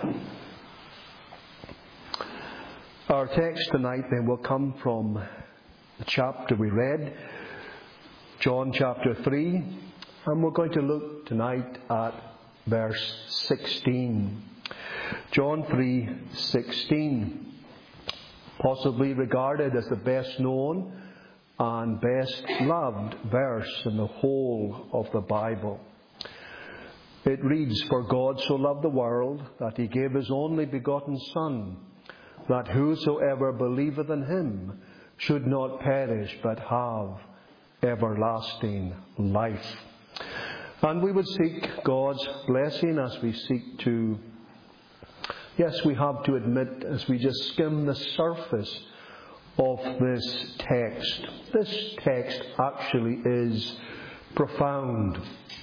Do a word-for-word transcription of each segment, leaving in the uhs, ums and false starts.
Our text tonight then will come from the chapter we read, John chapter three, and we're going to look tonight at verse sixteen. John three sixteen, possibly regarded as the best known and best loved verse in the whole of the Bible. It reads, "For God so loved the world that he gave his only begotten Son, that whosoever believeth in him should not perish but have everlasting life." And we would seek God's blessing as we seek to, yes, we have to admit, as we just skim the surface of this text. This text actually is profound.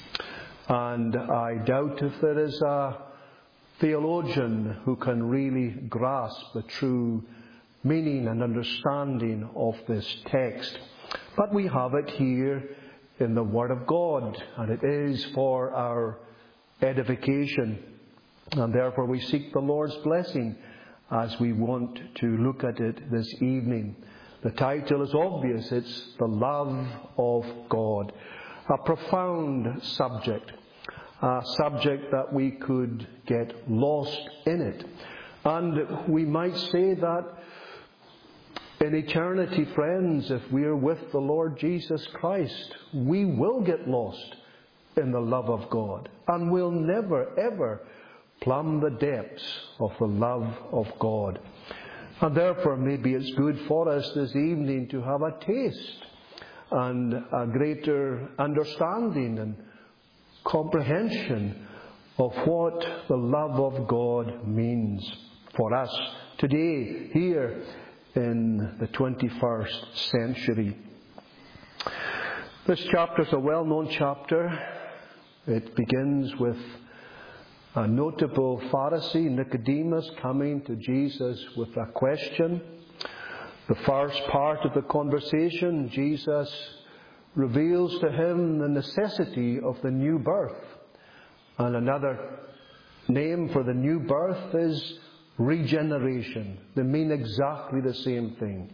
And I doubt if there is a theologian who can really grasp the true meaning and understanding of this text. But we have it here in the Word of God, and it is for our edification. And therefore we seek the Lord's blessing as we want to look at it this evening. The title is obvious. It's the love of God. A profound subject. A subject that we could get lost in it. And we might say that in eternity, friends, if we are with the Lord Jesus Christ, we will get lost in the love of God. And we'll never, ever plumb the depths of the love of God. And therefore, maybe it's good for us this evening to have a taste and a greater understanding and comprehension of what the love of God means for us today, here in the twenty-first century. This chapter is a well-known chapter. It begins with a notable Pharisee, Nicodemus, coming to Jesus with a question. The first part of the conversation, Jesus reveals to him the necessity of the new birth. And another name for the new birth is regeneration. They mean exactly the same thing.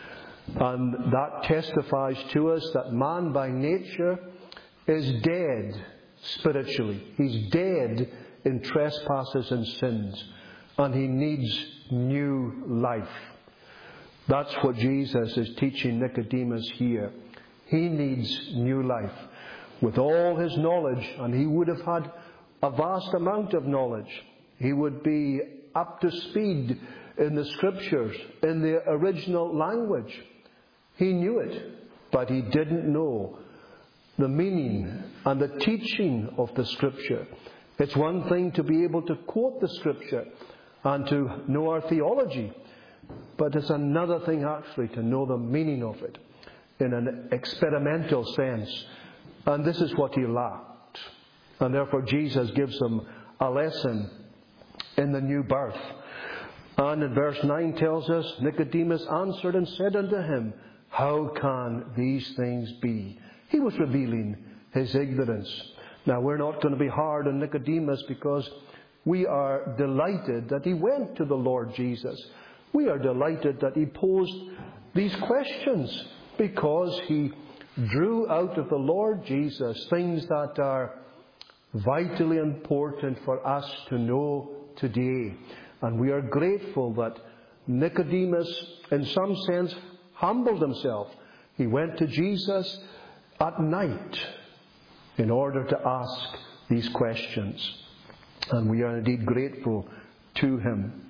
And that testifies to us that man by nature is dead spiritually. He's dead in trespasses and sins. And he needs new life. That's what Jesus is teaching Nicodemus here. He needs new life. With all his knowledge, and he would have had a vast amount of knowledge, he would be up to speed in the Scriptures, in the original language. He knew it, but he didn't know the meaning and the teaching of the Scripture. It's one thing to be able to quote the Scripture and to know our theology, but it's another thing actually to know the meaning of it in an experimental sense. And this is what he lacked. And therefore Jesus gives him a lesson in the new birth. And in verse nine tells us, Nicodemus answered and said unto him, "How can these things be?" He was revealing his ignorance. Now we're not going to be hard on Nicodemus because we are delighted that he went to the Lord Jesus. We are delighted that he posed these questions because he drew out of the Lord Jesus things that are vitally important for us to know today. And we are grateful that Nicodemus, in some sense, humbled himself. He went to Jesus at night in order to ask these questions. And we are indeed grateful to him.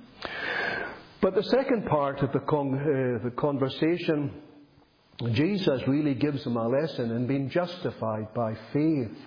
But the second part of the, con- uh, the conversation, Jesus really gives him a lesson in being justified by faith.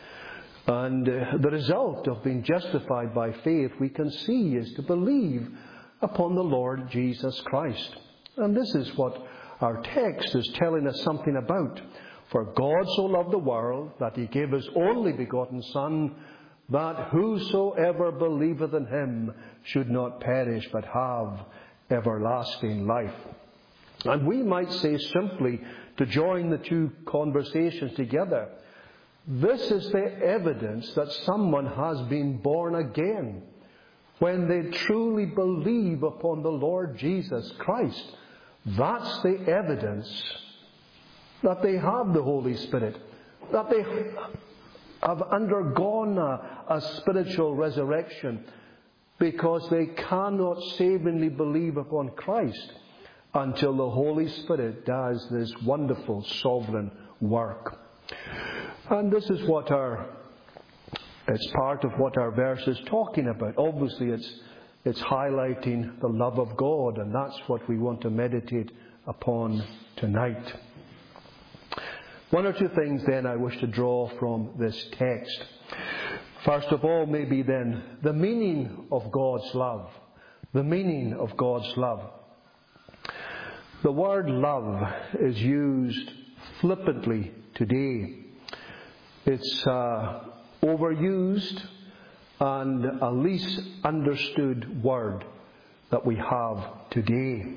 And uh, the result of being justified by faith, we can see, is to believe upon the Lord Jesus Christ. And this is what our text is telling us something about. For God so loved the world that he gave his only begotten Son, that whosoever believeth in him should not perish but have everlasting life. And we might say simply, to join the two conversations together, this is the evidence that someone has been born again. when they truly believe upon the Lord Jesus Christ, that's the evidence that they have the Holy Spirit, that they have undergone a, a spiritual resurrection, because they cannot savingly believe upon Christ until the Holy Spirit does this wonderful sovereign work. And this is what our, it's part of what our verse is talking about. Obviously it's, it's highlighting the love of God, and that's what we want to meditate upon tonight. One or two things then I wish to draw from this text. First of all, maybe then, the meaning of God's love. The meaning of God's love. The word love is used flippantly today. It's uh, overused and a least understood word that we have today.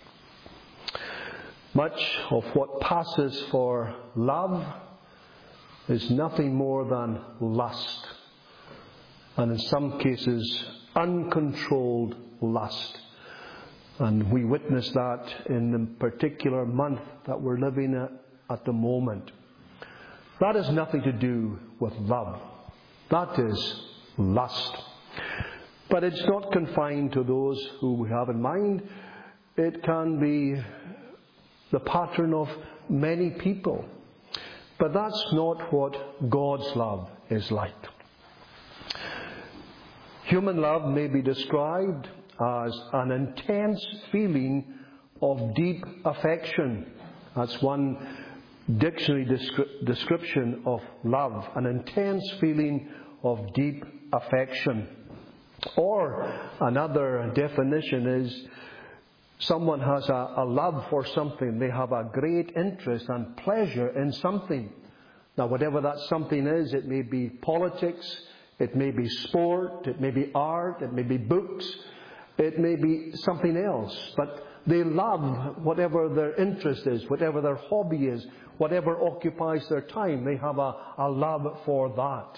Much of what passes for love is nothing more than lust. And in some cases, uncontrolled lust. And we witness that in the particular month that we're living at at the moment. That has nothing to do with love. That is lust. But it's not confined to those who we have in mind. It can be the pattern of many people. But that's not what God's love is like. Human love may be described as an intense feeling of deep affection. That's one dictionary descri- description of love. An intense feeling of deep affection. Or another definition is someone has a, a love for something. They have a great interest and pleasure in something. Now, whatever that something is, it may be politics, it may be sport, it may be art, it may be books, it may be something else. But they love whatever their interest is, whatever their hobby is, whatever occupies their time. They have a, a love for that.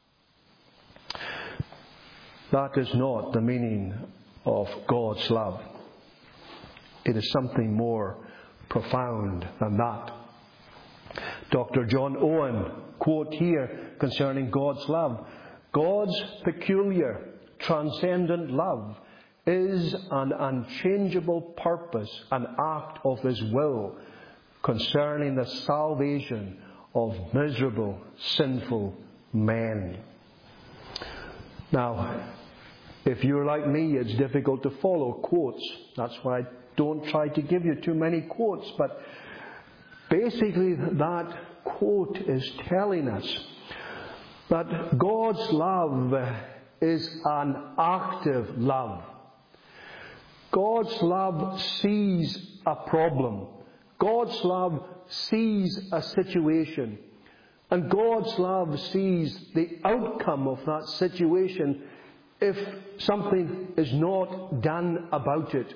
That is not the meaning of God's love. It is something more profound than that. Doctor John Owen, quote here concerning God's love: God's peculiar, transcendent love is an unchangeable purpose, an act of His will concerning the salvation of miserable, sinful men. Now, if you're like me, it's difficult to follow quotes. That's why I don't try to give you too many quotes. But basically, that quote is telling us that God's love is an active love. God's love sees a problem. God's love sees a situation. And God's love sees the outcome of that situation if something is not done about it.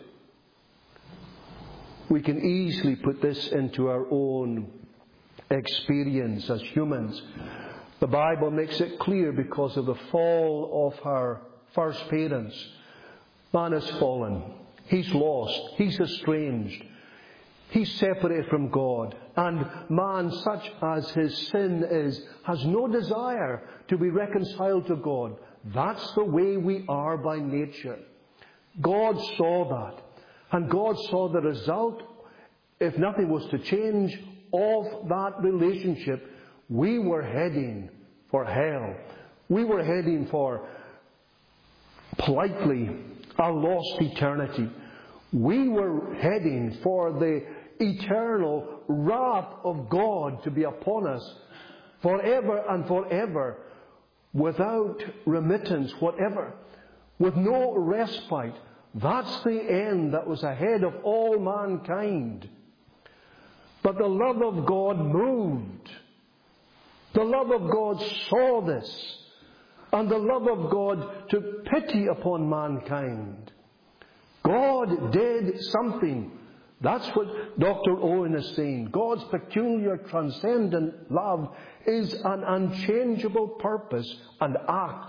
We can easily put this into our own experience as humans. The Bible makes it clear because of the fall of our first parents. Man has fallen. He's lost. He's estranged. He's separated from God. And man, such as his sin is, has no desire to be reconciled to God. That's the way we are by nature. God saw that. And God saw the result, if nothing was to change, of that relationship. We were heading for hell. We were heading for, politely, a lost eternity. We were heading for the eternal wrath of God to be upon us forever and forever, without remittance whatever, with no respite. That's the end that was ahead of all mankind. But the love of God moved. The love of God saw this. And the love of God took pity upon mankind. God did something. That's what Doctor Owen is saying. God's peculiar, transcendent love is an unchangeable purpose and act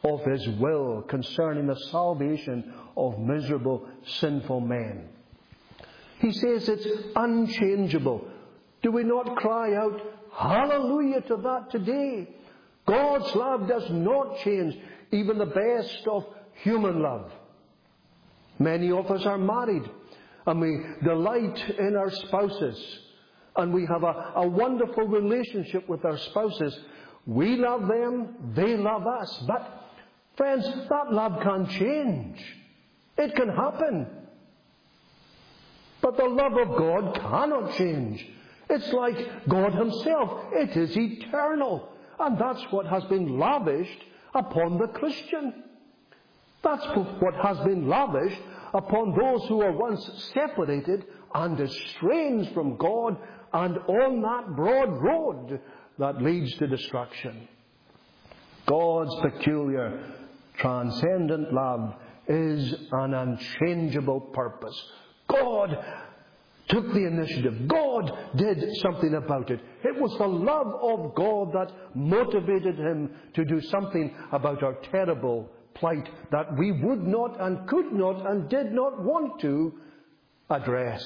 of His will concerning the salvation of miserable, sinful men. He says it's unchangeable. Do we not cry out, hallelujah to that today? God's love does not change, even the best of human love. Many of us are married, and we delight in our spouses, and we have a, a wonderful relationship with our spouses. We love them, they love us. But, friends, that love can change. It can happen. But the love of God cannot change. It's like God Himself. It is eternal. And that's what has been lavished upon the Christian. That's what has been lavished upon those who were once separated and estranged from God and on that broad road that leads to destruction. God's peculiar, transcendent love is an unchangeable purpose. God took the initiative. God did something about it. It was the love of God that motivated Him to do something about our terrible plight that we would not and could not and did not want to address.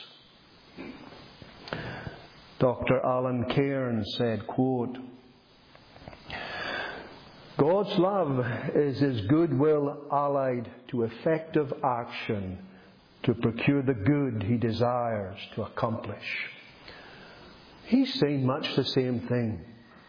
Doctor Alan Cairns said, quote, God's love is His goodwill allied to effective action to procure the good He desires to accomplish. He's saying much the same thing.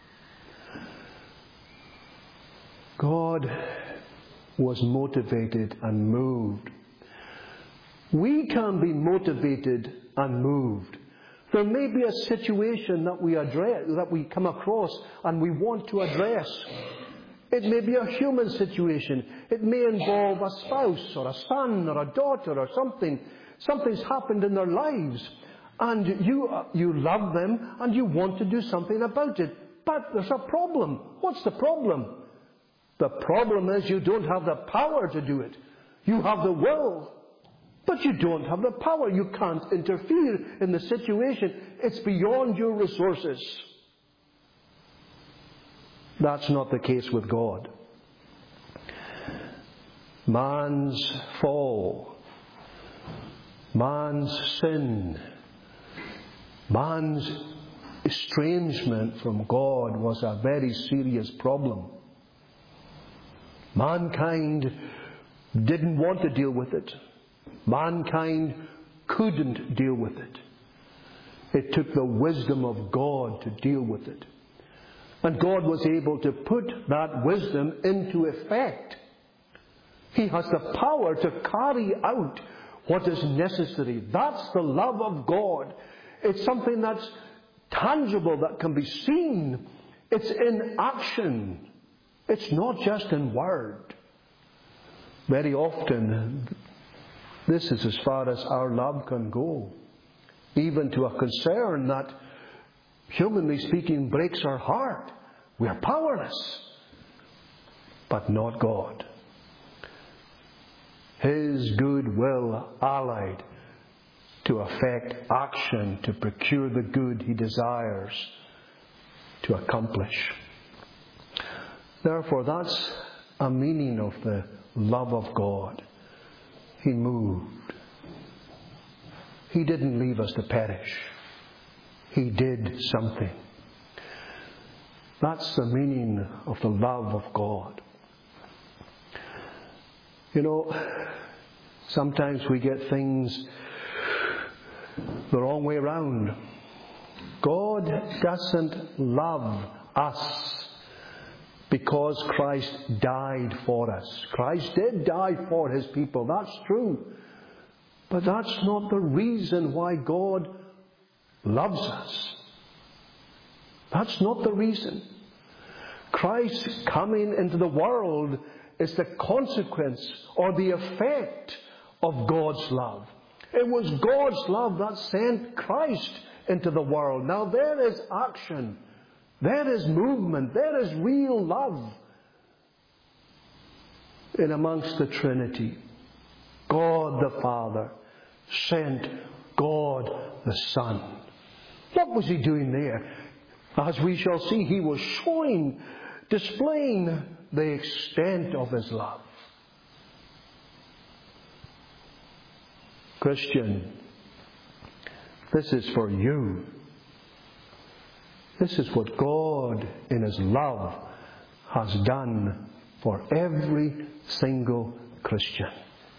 God was motivated and moved. We can be motivated and moved. There may be a situation that we address, that we come across and we want to address. It may be a human situation. It may involve a spouse or a son or a daughter or something. Something's happened in their lives. And you, you love them and you want to do something about it. But there's a problem. What's the problem? The problem is you don't have the power to do it. You have the will, but you don't have the power. You can't interfere in the situation. It's beyond your resources. That's not the case with God. Man's fall, man's sin, man's estrangement from God was a very serious problem. Mankind didn't want to deal with it. Mankind couldn't deal with it. It took the wisdom of God to deal with it. And God was able to put that wisdom into effect. He has the power to carry out what is necessary. That's the love of God. It's something that's tangible, that can be seen. It's in action. It's not just in word. Very often, this is as far as our love can go. Even to a concern that, humanly speaking, breaks our heart. We are powerless. But not God. His good will allied to effect action to procure the good He desires to accomplish. Therefore, that's a meaning of the love of God. He moved. He didn't leave us to perish. He did something. That's the meaning of the love of God. You know, sometimes we get things the wrong way around. God doesn't love us because Christ died for us. Christ did die for His people. That's true. But that's not the reason why God loves us. That's not the reason. Christ coming into the world is the consequence or the effect of God's love. It was God's love that sent Christ into the world. Now there is action. There is movement. There is real love in amongst the Trinity. God the Father sent God the Son. What was He doing there? As we shall see, He was showing displaying the extent of His love. Christian, this is for you. This is what God in His love has done for every single Christian.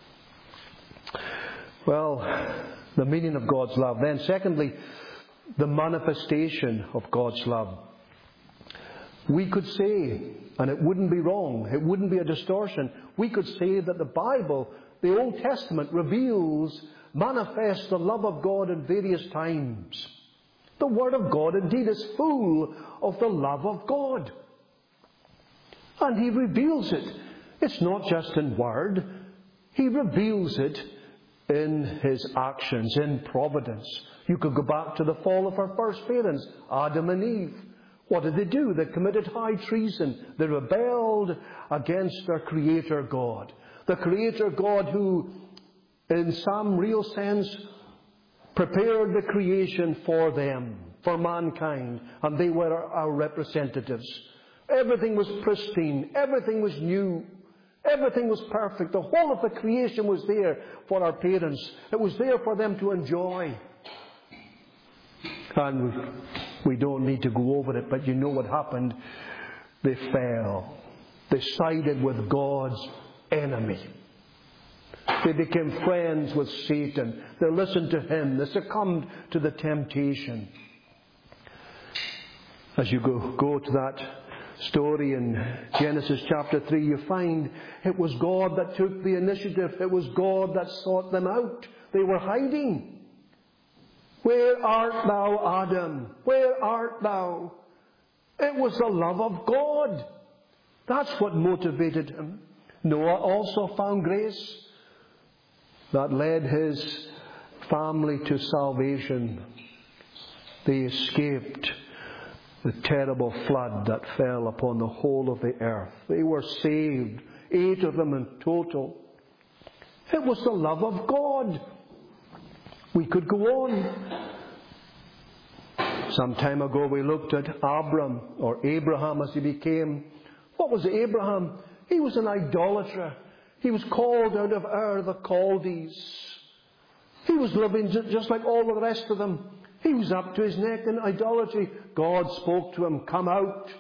Well, the meaning of God's love. Then secondly, the manifestation of God's love. We could say, and it wouldn't be wrong, it wouldn't be a distortion, we could say that the Bible, the Old Testament, reveals, manifests the love of God in various times. The Word of God indeed is full of the love of God. And He reveals it. It's not just in word. He reveals it in His actions, in providence. You could go back to the fall of our first parents, Adam and Eve. What did they do? They committed high treason. They rebelled against their Creator God. The Creator God who, in some real sense, prepared the creation for them, for mankind, and they were our representatives. Everything was pristine. Everything was new. Everything was perfect. The whole of the creation was there for our parents. It was there for them to enjoy. And we, we don't need to go over it, but you know what happened. They fell. They sided with God's enemy. They became friends with Satan. They listened to him. They succumbed to the temptation. As you go, go to that story in Genesis chapter three, you find it was God that took the initiative. It was God that sought them out. They were hiding. Where art thou, Adam? Where art thou? It was the love of God. That's what motivated him. Noah also found grace that led his family to salvation. They escaped the terrible flood that fell upon the whole of the earth. They were saved, eight of them in total. It was the love of God. We could go on. Some time ago we looked at Abram, or Abraham as he became. What was Abraham? He was an idolater. He was called out of Ur the Chaldees. He was living just like all the rest of them. He was up to his neck in idolatry. God spoke to him, come out.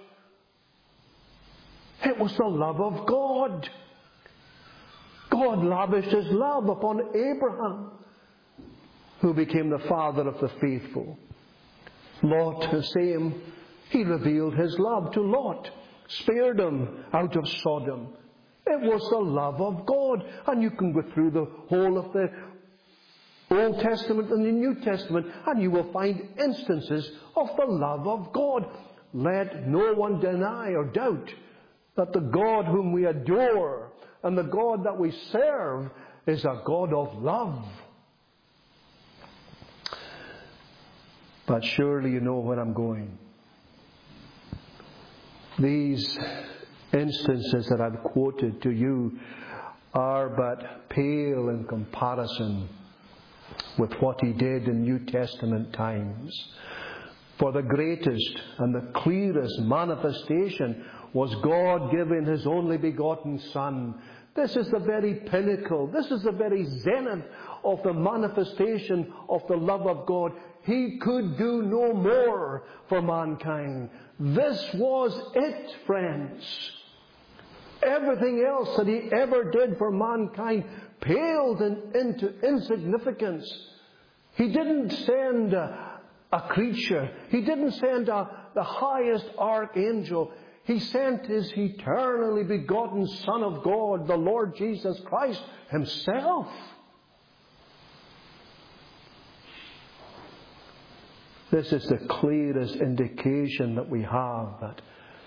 It was the love of God. God lavished His love upon Abraham, who became the father of the faithful. Lot, the same. He revealed His love to Lot, spared him out of Sodom. It was the love of God. And you can go through the whole of the Old Testament and the New Testament, and you will find instances of the love of God. Let no one deny or doubt that the God whom we adore and the God that we serve is a God of love. But surely you know where I'm going. These instances that I've quoted to you are but pale in comparison with what He did in New Testament times. For the greatest and the clearest manifestation was God giving His only begotten Son. This is the very pinnacle. This is the very zenith of the manifestation of the love of God. He could do no more for mankind. This was it, friends. Everything else that He ever did for mankind paled in, into insignificance. He didn't send a, a creature. He didn't send a, the highest archangel. He sent His eternally begotten Son of God, the Lord Jesus Christ Himself. This is the clearest indication that we have that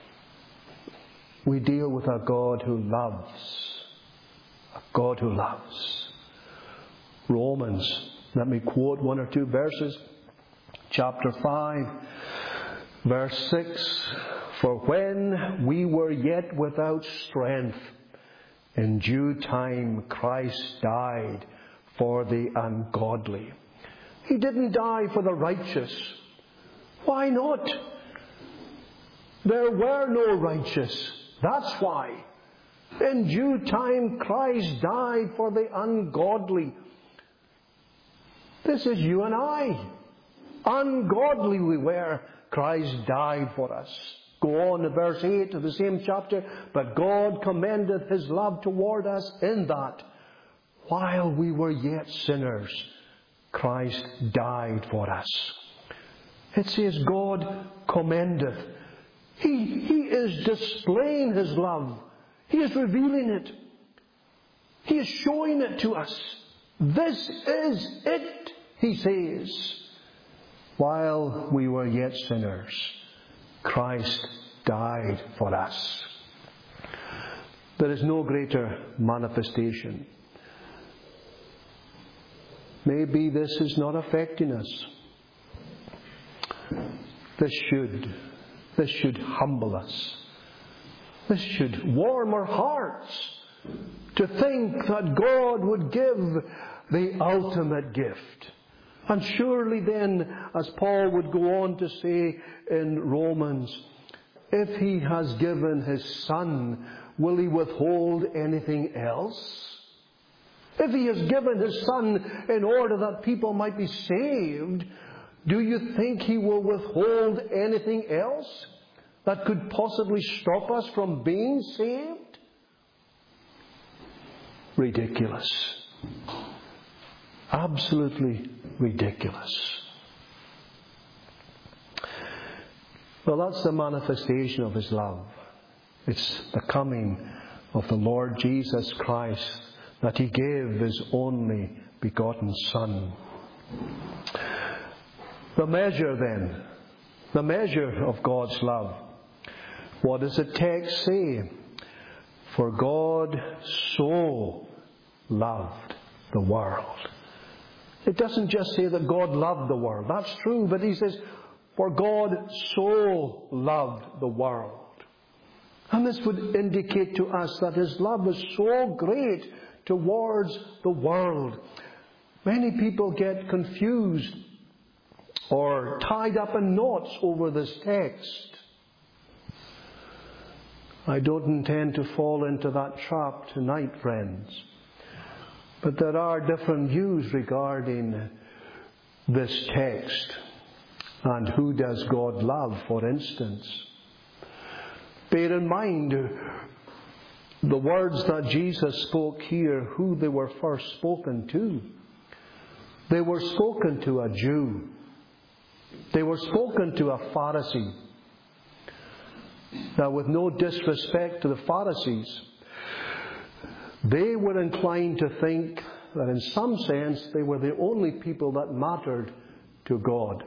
we deal with a God who loves. A God who loves. Romans, let me quote one or two verses. Chapter five, verse six. For when we were yet without strength, in due time Christ died for the ungodly. He didn't die for the righteous. Why not? There were no righteous. That's why. In due time, Christ died for the ungodly. This is you and I. Ungodly we were. Christ died for us. Go on to verse eight of the same chapter. But God commendeth His love toward us in that, while we were yet sinners, Christ died for us. It says God commendeth. He, he is displaying His love. He is revealing it. He is showing it to us. This is it, He says. While we were yet sinners, Christ died for us. There is no greater manifestation. Maybe this is not affecting us. This should. This should humble us. This should warm our hearts to think that God would give the ultimate gift. And surely then, as Paul would go on to say in Romans, if He has given His Son, will He withhold anything else? If He has given His Son in order that people might be saved, do you think He will withhold anything else that could possibly stop us from being saved? Ridiculous. Absolutely ridiculous. Well, that's the manifestation of His love. It's the coming of the Lord Jesus Christ, that He gave His only begotten Son. The measure then, the measure of God's love. What does the text say? For God so loved the world. It doesn't just say that God loved the world. That's true, but He says, for God so loved the world. And this would indicate to us that His love was so great towards the world. Many people get confused or tied up in knots over this text. I don't intend to fall into that trap tonight, friends. But there are different views regarding this text. And who does God love, for instance? Bear in mind, the words that Jesus spoke here, who they were first spoken to. They were spoken to a Jew. They were spoken to a Pharisee. Now, with no disrespect to the Pharisees, they were inclined to think that in some sense they were the only people that mattered to God.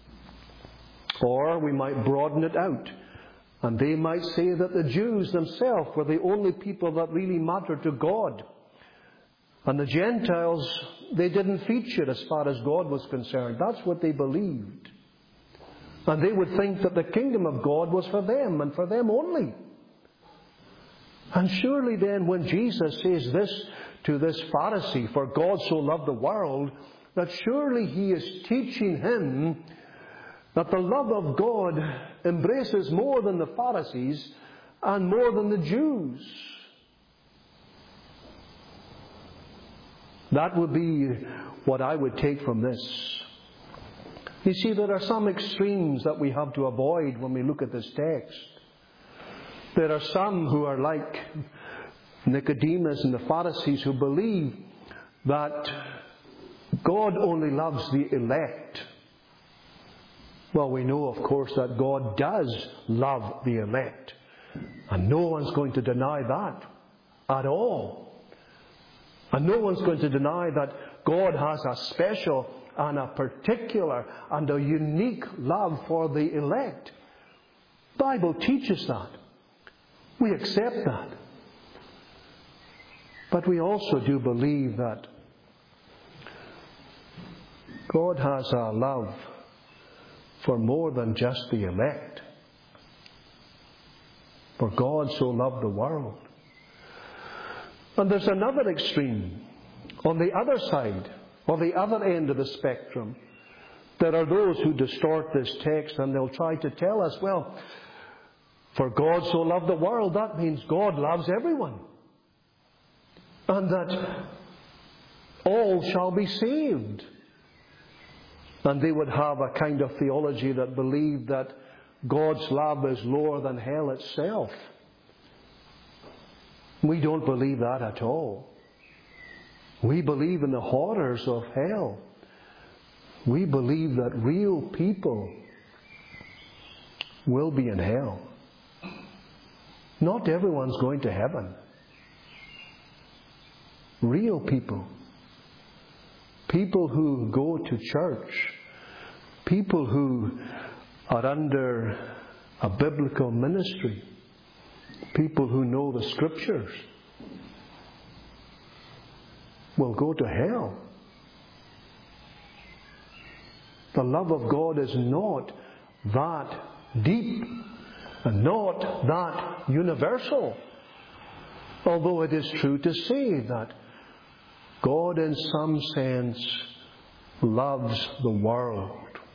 Or we might broaden it out, and they might say that the Jews themselves were the only people that really mattered to God. And the Gentiles, they didn't feature as far as God was concerned. That's what they believed. And they would think that the kingdom of God was for them and for them only. And surely then when Jesus says this to this Pharisee, for God so loved the world, that surely He is teaching him that the love of God embraces more than the Pharisees and more than the Jews. That would be what I would take from this. You see, there are some extremes that we have to avoid when we look at this text. There are some who are like Nicodemus and the Pharisees who believe that God only loves the elect. Well, we know, of course, that God does love the elect. And no one's going to deny that at all. And no one's going to deny that God has a special and a particular and a unique love for the elect. The Bible teaches that. We accept that. But we also do believe that God has a love for more than just the elect. For God so loved the world. And there's another extreme. On the other side, on the other end of the spectrum, there are those who distort this text and they'll try to tell us, well, For God so loved the world, that means God loves everyone. And that all shall be saved. And they would have a kind of theology that believed that God's love is lower than hell itself. We don't believe that at all. We believe in the horrors of hell. We believe that real people will be in hell. Not everyone's going to heaven. Real people. People who go to church. People who are under a biblical ministry. People who know the Scriptures will go to hell. The love of God is not that deep and not that universal. Although it is true to say that God in some sense loves the world.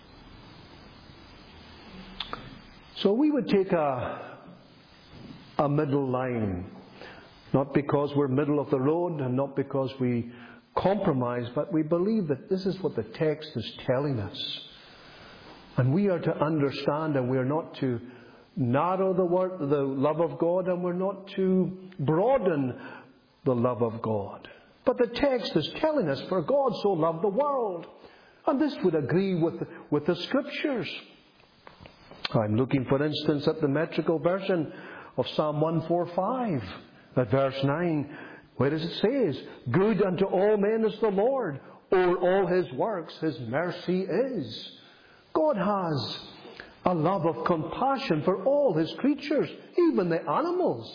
So we would take a, a middle line. Not because we're middle of the road and not because we compromise, but we believe that this is what the text is telling us. And we are to understand, and we are not to narrow the word, the love of God, and we're not to broaden the love of God. But the text is telling us, for God so loved the world. And this would agree with, with the Scriptures. I'm looking, for instance, at the metrical version of Psalm one forty-five, at verse nine, where it says, "Good unto all men is the Lord, o'er all His works His mercy is." God has a love of compassion for all His creatures, even the animals.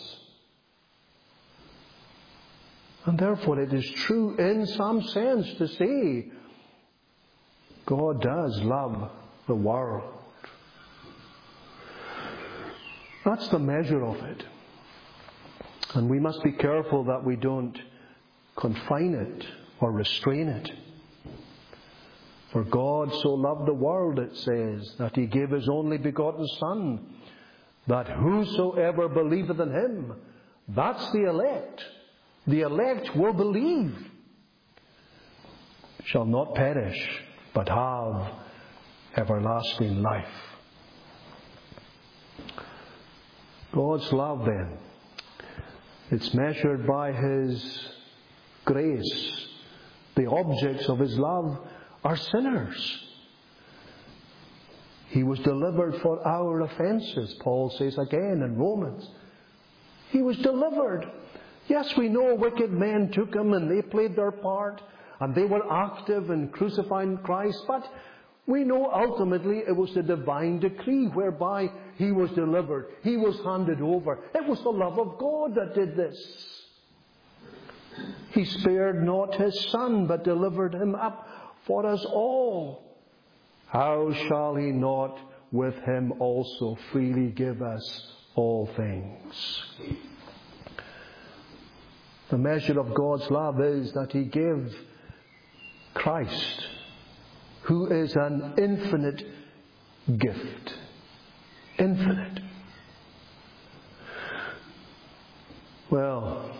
And therefore it is true in some sense to say God does love the world. That's the measure of it. And we must be careful that we don't confine it or restrain it. For God so loved the world, it says, that He gave His only begotten Son, that whosoever believeth in Him, that's the elect, the elect will believe, shall not perish, but have everlasting life. God's love, then, it's measured by His grace. The objects of His love are sinners. He was delivered for our offences, Paul says again in Romans. He was delivered. Yes, we know wicked men took Him and they played their part and they were active in crucifying Christ, but we know ultimately it was the divine decree whereby He was delivered. He was handed over. It was the love of God that did this. He spared not His Son, but delivered Him up for us all. How shall He not with Him also freely give us all things? The measure of God's love is that He gave Christ, who is an infinite gift. Infinite. Well,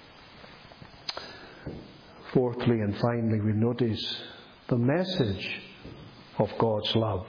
fourthly and finally, we notice the message of God's love.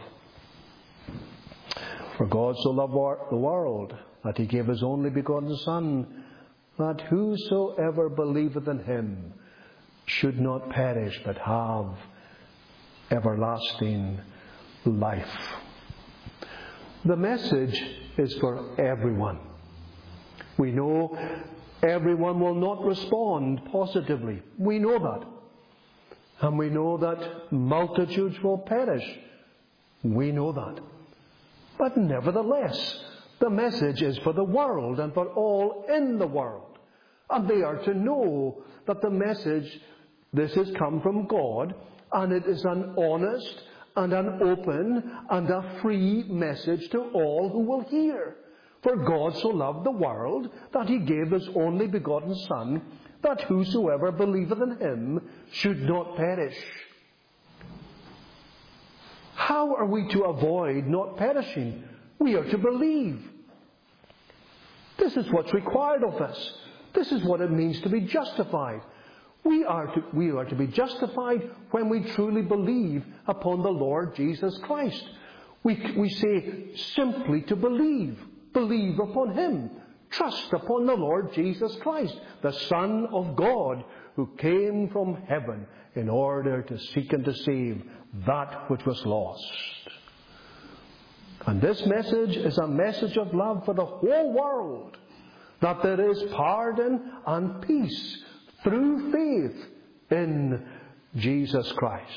For God so loved the world that He gave His only begotten Son, that whosoever believeth in Him should not perish but have everlasting life. The message is for everyone. We know everyone will not respond positively. We know that. And we know that multitudes will perish. We know that. But nevertheless, the message is for the world and for all in the world. And they are to know that the message, this has come from God, and it is an honest and an open and a free message to all who will hear. For God so loved the world that He gave His only begotten Son, that whosoever believeth in Him should not perish. How are we to avoid not perishing? We are to believe. This is what's required of us. This is what it means to be justified. We are to, we are to be justified when we truly believe upon the Lord Jesus Christ. We, we say simply to believe. Believe upon Him. Trust upon the Lord Jesus Christ, the Son of God, who came from heaven in order to seek and to save that which was lost. And this message is a message of love for the whole world, that there is pardon and peace through faith in Jesus Christ.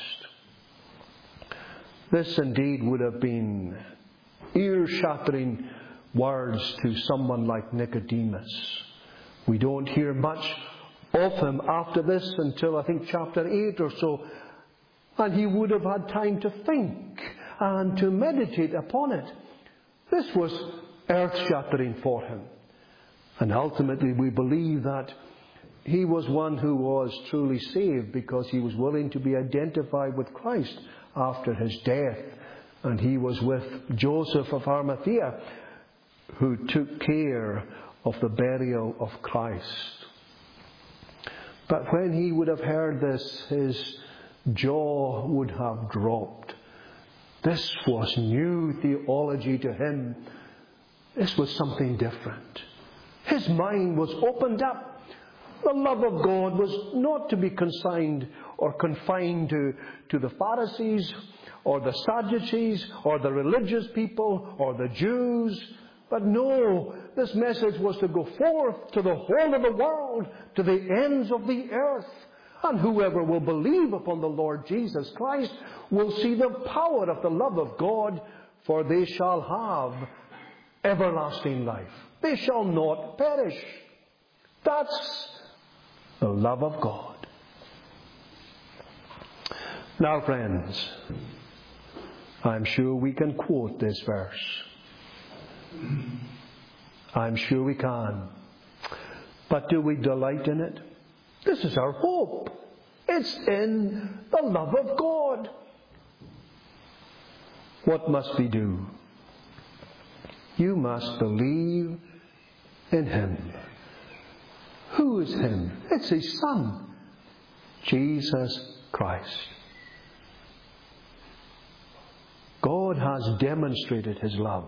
This indeed would have been ear-shattering words to someone like Nicodemus. We don't hear much of him after this until I think chapter eight or so, and he would have had time to think and to meditate upon it. This was earth-shattering for him. And ultimately we believe that he was one who was truly saved because he was willing to be identified with Christ after his death. And he was with Joseph of Arimathea, who took care of the burial of Christ. But when he would have heard this, his jaw would have dropped. This was new theology to him. This was something different. His mind was opened up. The love of God was not to be consigned or confined to, to the Pharisees or the Sadducees or the religious people or the Jews. But no, this message was to go forth to the whole of the world, to the ends of the earth. And whoever will believe upon the Lord Jesus Christ will see the power of the love of God, for they shall have everlasting life. They shall not perish. That's the love of God. Now, friends, I'm sure we can quote this verse. I'm sure we can. But do we delight in it? This is our hope. It's in the love of God. What must we do? You must believe in Him. Who is Him? It's His Son, Jesus Christ. God has demonstrated His love.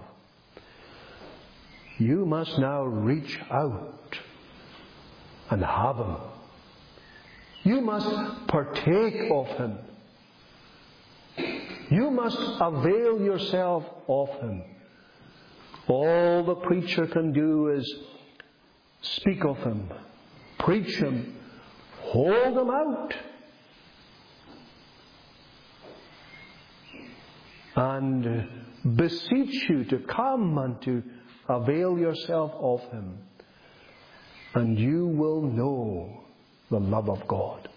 You must now reach out and have Him. You must partake of Him. You must avail yourself of Him. All the preacher can do is speak of Him, preach Him, hold Him out, and beseech you to come and to avail yourself of Him. And you will know the love of God.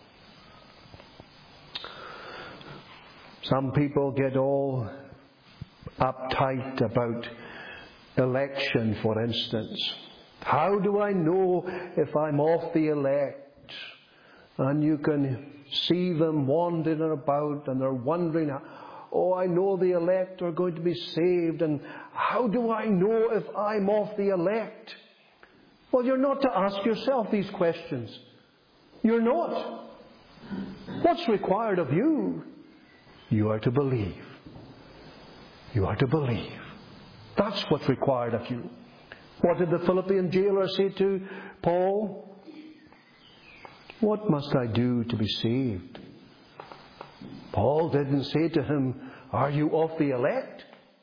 Some people get all uptight about election, for instance. How do I know if I'm of the elect? And you can see them wandering about and they're wondering, oh, I know the elect are going to be saved, and how do I know if I'm of the elect? Well, you're not to ask yourself these questions. You're not. What's required of you? You are to believe. You are to believe. That's what's required of you. What did the Philippian jailer say to Paul? What must I do to be saved? Paul didn't say to him, are you of the elect?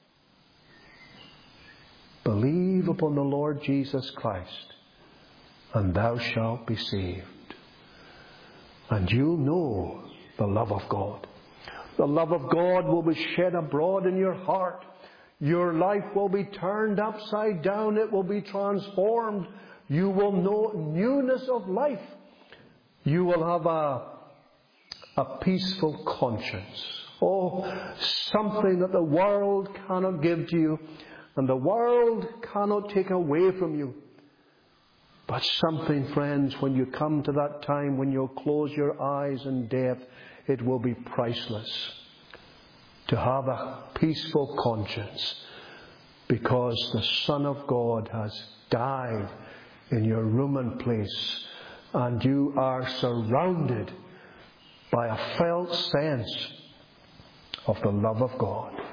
Believe upon the Lord Jesus Christ, and thou shalt be saved. And you'll know the love of God. The love of God will be shed abroad in your heart. Your life will be turned upside down. It will be transformed. You will know newness of life. You will have a, a peaceful conscience. Oh, something that the world cannot give to you, and the world cannot take away from you. But something, friends, when you come to that time when you'll close your eyes in death, it will be priceless to have a peaceful conscience, because the Son of God has died in your room and place, and you are surrounded by a felt sense of the love of God.